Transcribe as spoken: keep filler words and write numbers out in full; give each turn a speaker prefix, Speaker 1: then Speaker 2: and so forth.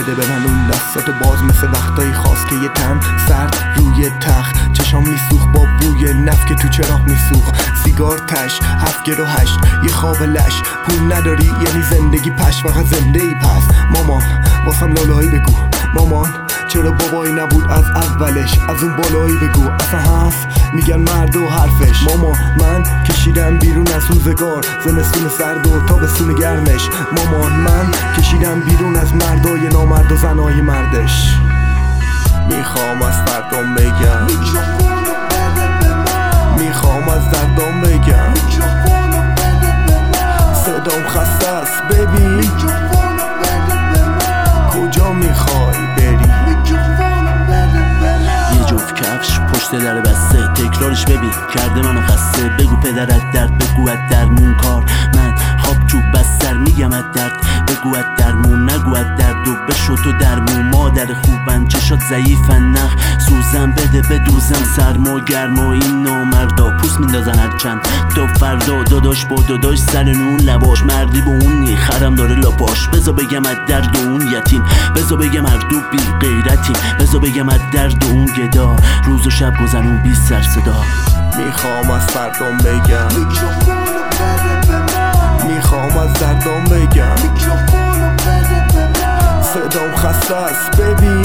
Speaker 1: بده به من اون دستاتو باز، مثل وقتایی خواست که یه تن سرد روی تخت، چشام میسوخ با بوی نفت که تو چراغ میسوخ، سیگار تش، هفت و هشت، یه خواب لش، پول نداری یعنی زندگی پش، فقط زنده ای پس. مامان واسم لالایی بگو، مامان چرا بابایی نبود از اولش، از اون بالایی بگو، اصلا هست میگن مرد و حرفش. ماما من کشیدم بیرون از روزگار، زمستون سرد و تابستون گرمش، مامان من کشیدم بیرون از مردای نامرد و زنای مردش. میخوام از فردام بگم، میخوام از دردام بگم، صدام خسته است ببین، کجا میخوای بری؟
Speaker 2: یه جفت کفش پشت در بسته، تکرارش ببین کرده منو خسته. بگو پدرت درد، بگو از درمون کار، من خواب تو بستر میگم از درد، بگو از درمون نگو از درد. و بشو تو درمون، مادر خوبن چشات ضعیفن، نخ سوزن بده بدوزن، سرما گرما این نامردا پوست میندازن هرچند تا فردا. داداش با داداش سر نون لباش، مردی با اون نی خرم داره لاپاش. بزا بگم از درد و اون یتیم، بزا بگم هر دو بی غیرتیم، بزا بگم از درد و اون گدا، روز و شب گذرون بی سر صدا.
Speaker 1: میخوام از فردام بگم، میخوام از دردام بگم، صدام خسته است ببین،